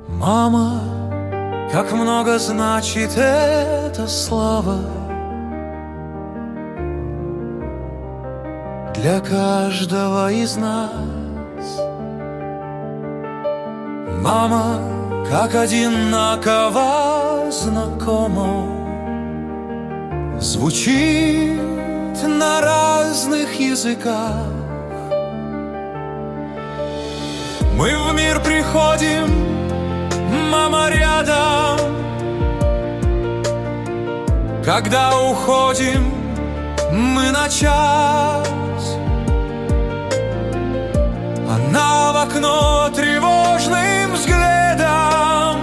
Мама, как много значит эта слава для каждого из нас. Мама, как одинаково знакомо звучит на разных языках. Мы в мир приходим, мама рядом. Когда уходим, мы на час. Она в окно тревожным взглядом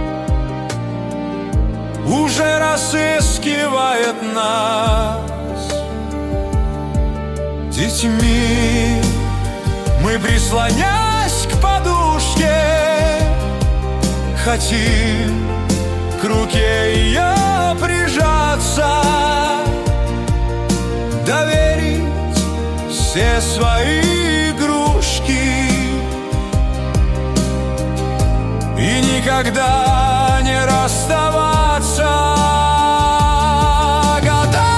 уже разыскивает нас. Детьми мы, прислонясь к подушке, хотим к руке ее прижаться, доверить все свои игрушки и никогда не расставаться. Года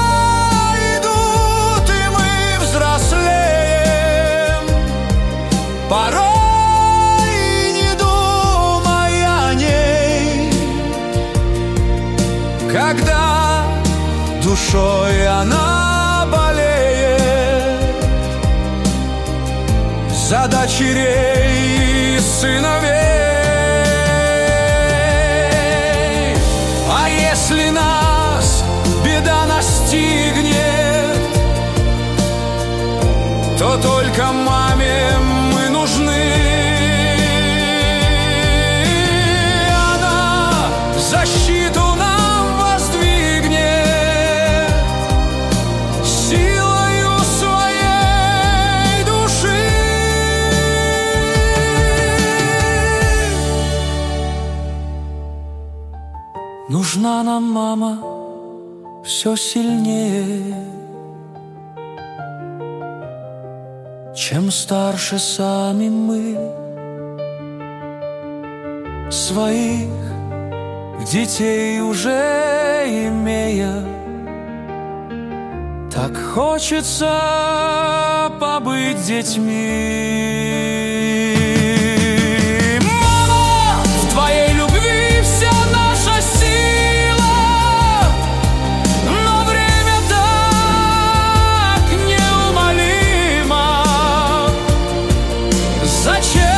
идут, и мы взрослеем, порой не думая о ней. Когда душой она болеет за дочерей и сыновей. А если нас беда настигнет, то только маме мы нужны. Она защиту нам воздвигнет силою своей души. Нужна нам мама все сильнее, чем старше сами мы. Своих детей уже имея, так хочется побыть детьми. Мама, в твоей любви вся наша сила, но время так неумолимо. Зачем